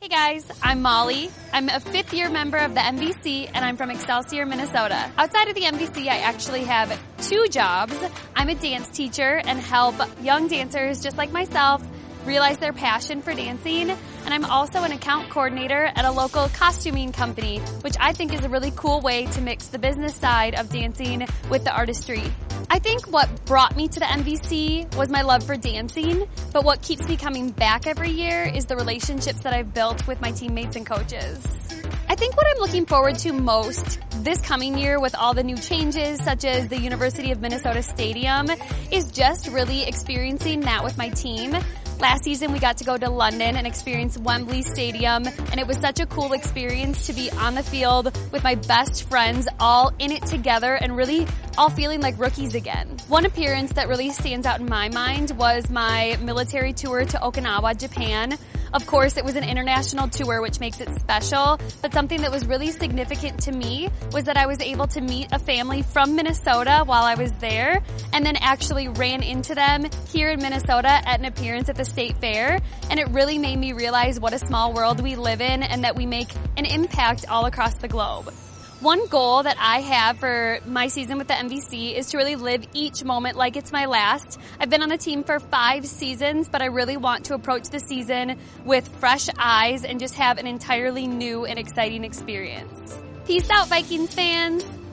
Hey guys, I'm Molly. I'm a fifth-year member of the MVC, and I'm from Excelsior, Minnesota. Outside of the MVC, I actually have two jobs. I'm a dance teacher and help young dancers just like myself realize their passion for dancing. And I'm also an account coordinator at a local costuming company, which I think is a really cool way to mix the business side of dancing with the artistry. I think what brought me to the MVC was my love for dancing, but what keeps me coming back every year is the relationships that I've built with my teammates and coaches. I think what I'm looking forward to most this coming year with all the new changes, such as the University of Minnesota Stadium, is just really experiencing that with my team. Last season, we got to go to London and experience Wembley Stadium, and it was such a cool experience to be on the field with my best friends, all in it together and really all feeling like rookies again. One appearance that really stands out in my mind was my military tour to Okinawa, Japan. Of course, it was an international tour, which makes it special, but something that was really significant to me was that I was able to meet a family from Minnesota while I was there, and then actually ran into them here in Minnesota at an appearance at the State Fair, and it really made me realize what a small world we live in and that we make an impact all across the globe. One goal that I have for my season with the MVC is to really live each moment like it's my last. I've been on the team for 5 seasons, but I really want to approach the season with fresh eyes and just have an entirely new and exciting experience. Peace out, Vikings fans!